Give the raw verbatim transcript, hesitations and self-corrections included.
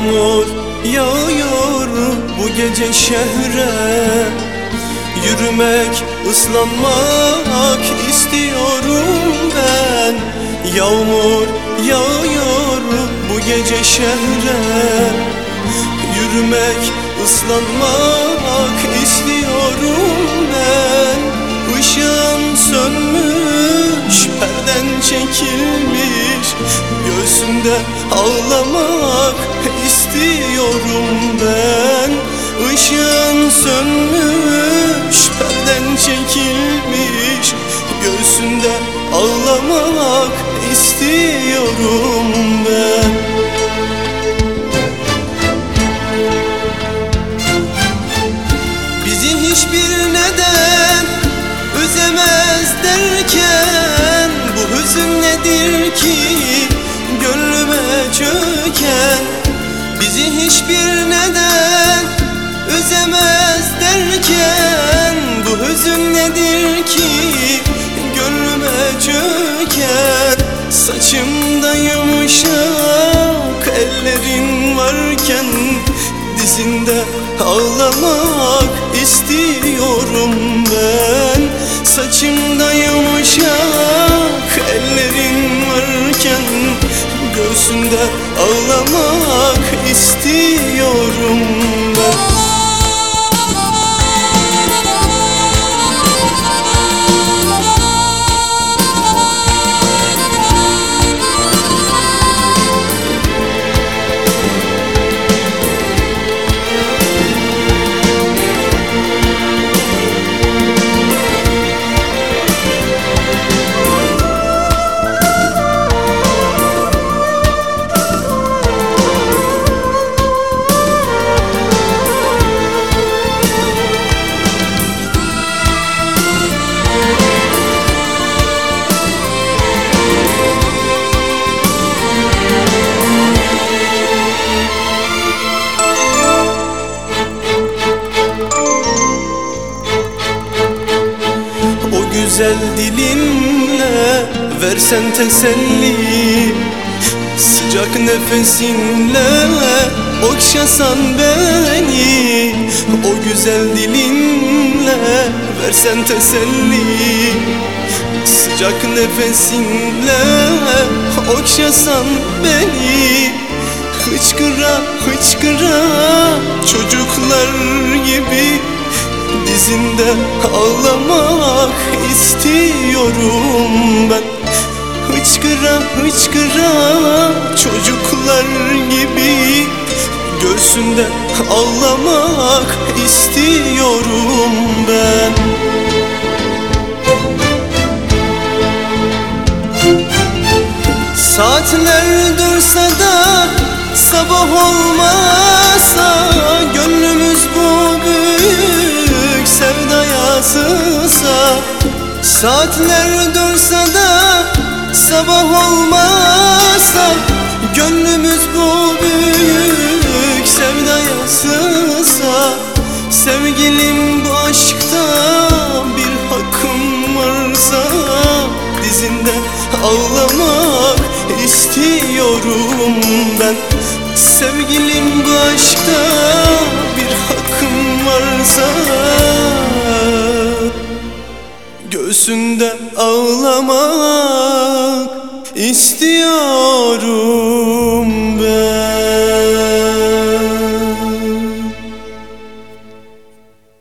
Yağmur yağıyor bu gece şehre, yürümek, ıslanmak istiyorum ben. Yağmur yağıyor bu gece şehre, yürümek, ıslanmak istiyorum ben. Işığın sönmüş, perden çekilmiş, göğsümde ağlamak istiyorum ben. Işığın sönmüş, perden çekilmiş, göğsümde ağlamak istiyorum ben. Bizi hiçbir neden üzemez derken, bu hüzün nedir ki gönlüme çöken? Bizi hiçbir neden üzemez derken, bu hüzün nedir ki gönlüme çöken? Saçımda yumuşak ellerin varken, dizinde ağlamak istiyorum ben. Saçımda yumuşak ellerin varken, göğsünde ağlamak istiyorum ben. Güzel dilinle versen teselli, sıcak nefesinle okşasan beni. O güzel dilinle versen teselli, sıcak nefesinle okşasan beni. Hıçkıra hıçkıra çocuklar gibi, dizinde ağlamak istiyorum ben. Hıçkıra hıçkıra çocuklar gibi, göğsünde ağlamak istiyorum ben. Saatler dursa da sabah olmazsa, gönlümüz bu büyük sevdaya sığsa. Saatler dursa da sabah olmazsa, gönlümüz bu büyük sevdaya sığsa. Sevgilim, bu aşkta bir hakkım varsa, dizinde ağlamak istiyorum ben. Sevgilim, bu aşkta bir hakkım varsa, göğsünde ağlamak istiyorum.